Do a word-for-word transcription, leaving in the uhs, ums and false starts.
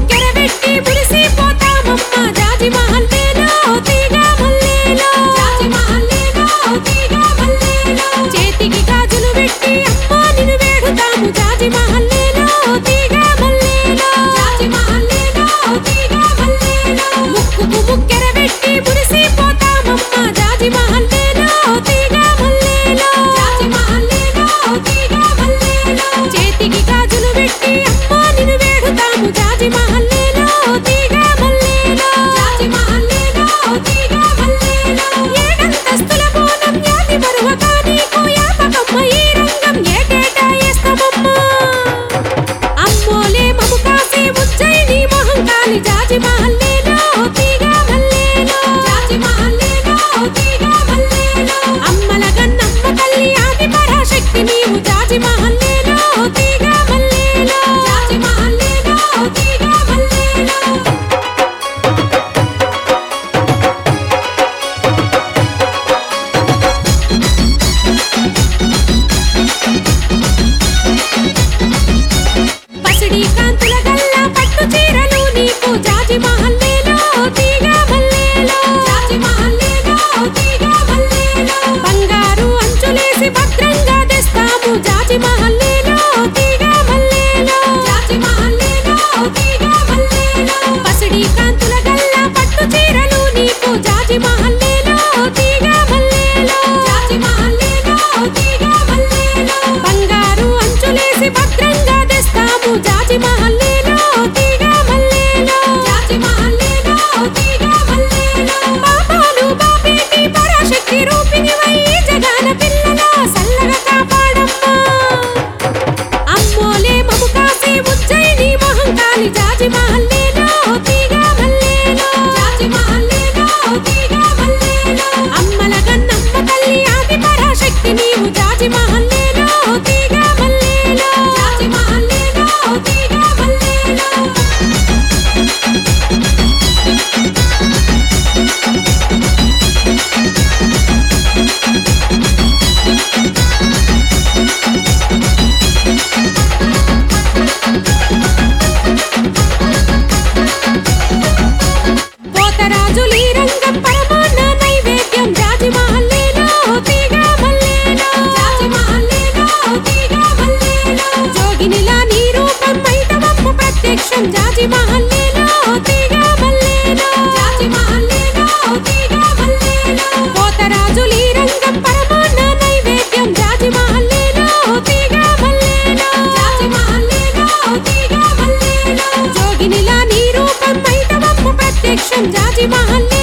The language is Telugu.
ముక్కెరబెట్టి మురిసిపోతామమ్మ జాజి మహల్లేలో తీగ మల్లేలో జాజి మహల్లేలో తీగ మల్లేలో చేతికి గాజులు పెట్టి అమ్మ నిన్ను వేడుతాము జాజి మహల్లేలో తీగ మల్లేలో జాజి మహల్లేలో తీగ మల్లేలో ముక్కుకు ముక్కెరబెట్టి మురిసిపోతామమ్మ జాజి మహల్లేలో తీగ మల్లేలో జాజి మహల్లేలో తీగ మల్లేలో చేతికి గాజులు పెట్టి అమ్మ నిన్ను వేడుతాము జాజి మహల్లేలో తీగ మల్లేలో జాజి మహల్లేలో తీగ మల్లేలో ఏడంతస్తుల బోనం యాది మరువక నీకు యాపకమ్మ ఈ రంగం ఏటేటా చేస్తామమ్మ అమ్మోలే మము కాసే ఉజ్జయిని మహంకాళి జాజి మహల్లేలో తీగ మల్లేలో జాజి మహల్లేలో తీగ మల్లేలో అమ్మల గన్నమ్మ తల్లి ఆది పరాశక్తి నీవు జాజి మహల్లేలో తీగ మల్లేలో జాజి మహల్లేలో తీగ మల్లేలో పసిడి కాంతుల గల్లా పట్టు చీరలు నీకు జాజి మహల్లేలో తీగ మల్లేలో జాజి మహల్లేలో తీగ మల్లేలో బంగారు అంచులేసి భద్రంగా తెస్తాము జాజి మహల్లేలో తీగ మల్లేలో జాజి మహల్లేలో తీగ మల్లేలో పసిడి కాంతుల గల్లా పట్టు చీరలు నీకు జాజి మహల్లేలో తీగ మల్లేలో జాజి మహల్లేలో తీగ మల్లేలో బంగారు అంచులేసి భద్రంగా తెస్తాము జాజి మహల్లేలో తీగ మల్లేలో జాజి మహల్లేలో తీగ మల్లేలో పాపాలు బాపేటి పరాశక్తి రూపిణివై జగాన పిల్లల సల్లగా కాపాడమ్మా అమ్మోలే మము కాసే ఉజ్జయిని మహంకాళి జాజి మహల్లేలో తీగ మల్లేలో జాజి మహల్లేలో తీగ మల్లేలో అమ్మల గన్నమ్మ తల్లి ఆది పరాశక్తి నీవు జాజి మహల్లేలో తీగ మల్లేలో జాజి మహల్లేలో తీగ మల్లేలో పోతరాజులీ రంగం పరమాన్న నైవేద్యం జాజి మహల్లేలో తీగ మల్లేలో జాజి మహల్లేలో తీగ మల్లేలో జోగినిలా నీ రూపం మైతవమ్మ ప్రత్యక్షం జాజి మహల్లేలో తీగ మల్లేలో జాజి మహల్లేలో తీగ మల్లేలో పోతరాజులీ రంగం పరమాన్న నైవేద్యం జాజి మహల్లేలో తీగ మల్లేలో జాజి మహల్లేలో తీగ మల్లేలో జోగినిలా నీ రూపం మైతవమ్మ ప్రత్యక్షం జాజి మహల్లేలో